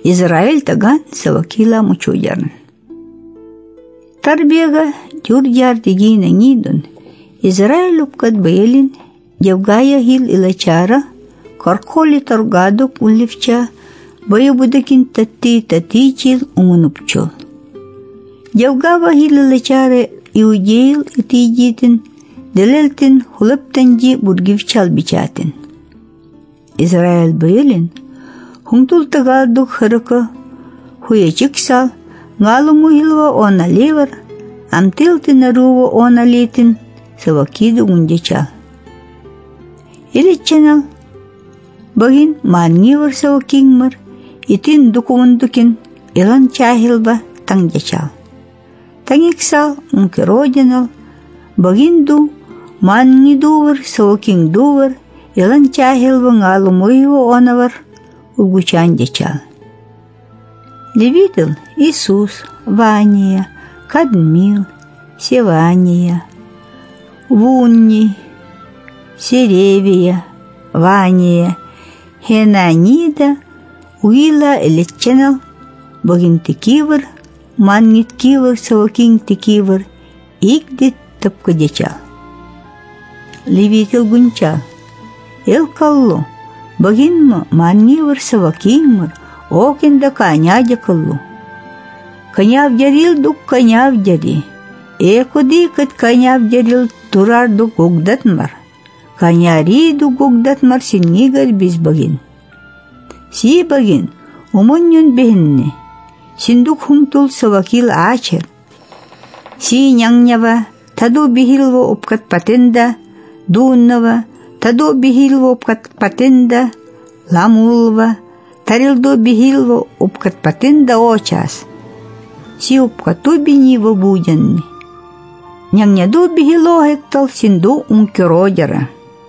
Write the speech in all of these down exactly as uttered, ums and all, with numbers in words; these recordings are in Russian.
Израиль таган савакила мучудярн. Тарбега дюрдяр дегина нидун. Израиль упкат бейлин, Евгая хил илачара, карколи торгадок улливча, бою будакин тати татичил умунупчол. Евгава хил илачара иудейл итидитин, делелтин хулыптанжи бургивчал бичатин. Израиль бейлин, хунтул тагадок хырыка, хуячиксал, галуму хилва она левар, амтилтин арува она летин, савакиду гундячал. Иличченал, багин маангивар савакингмар, итин дукумундукин, илан чахилба тангячал. Тангиксал, ункеродинал, багинду, маангидувар савакингдувар, илан чахилба галумуйва онавар, угучандячал. Левитл Иисус, Вания, Кадмил, Севания, Вунни, Серевия, Вания, Хенанида, Уила Элитченал, Богинтикивр, Манниткивр, Савакинтикивр, Игдит Тапкадячал. Левитл Гунчал, Элкалло, Богинма Маннивр Савакимр, Окинда коня дякаллу. Коня вдярил дук коня вдяри. Экуди кат коня вдярил турар дук гугдатмар. Коня ри дук гугдатмар синнигар без багин. Си багин умуньюн бехинне. Синдук хумтул савакил ачер. Си няннява таду бихилво опкат патенда. Дуннава таду бихилво опкат патенда. Ламулва тарилдо бихилво упкат патенда очас. Си упкату бинива будянни. Нянняду бихило хектал синду ункеродяра.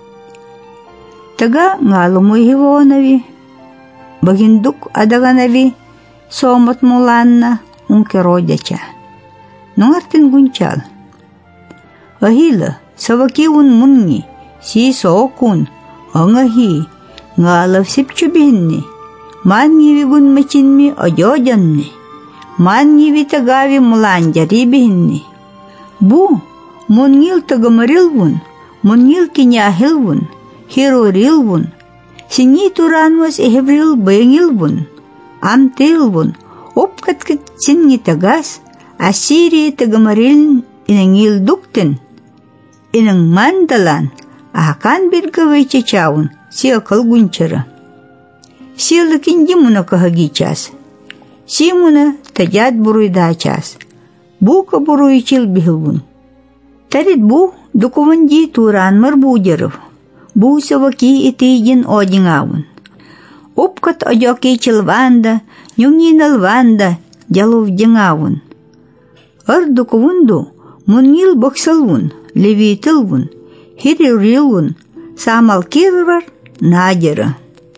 Тага галуму хивонави. Багиндук адаганави сомат муланна ункеродяча. Нуартин гунчал. Ахила савакиун мунни си соокун ангахи нгалав сипчубинни. Манниви гун мачинми одёдянни. Манниви тагави муланджари бихинни. Бу мунгил тагамарилвун, мунгил киняхилвун, хирорилвун, сини туранвас эхеврил бэнгилвун, амтилвун, опкаткат синни тагас, асири тагамарилн инангил дуктен, инанг мандалан, ахакан биргавай чачаун, сиакал гунчара. Сила кинди муна кахаги час. Си муна таджат буруйда час. Бука буруйчил бихилвун. Тарит бу дукуванди туран мар будеров. Бу саваки итейгин одингавун. Опкат одёки чилванда, нюнгиналванда, джалов дингавун. Ар дукувунду мунгил боксалвун, левитилвун, хиририлвун, самал кирвар надера.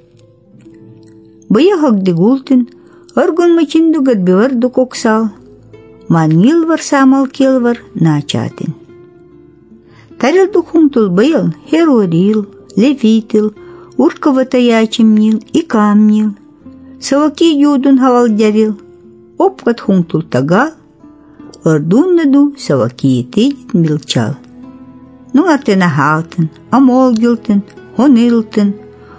Баяхак дегултин, аргун мачинду гадбивар дукоксал, мангилвар самал келвар начатин. Тарил духумтул баял херорил, левитил, уркаватаячимнил и камнил, саваки юдун хавалдярил, опкат хумтул тагал, ардуннаду саваки тедит милчал. Ну артена халтин, амолгилтин, хонилтин,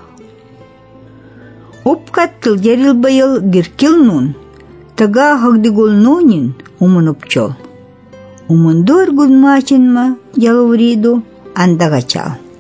опкат кылдерил байыл гиркил нун, тага хагдигул нунин умунупчол. Умундур гудмачинма ялувриду андагачал.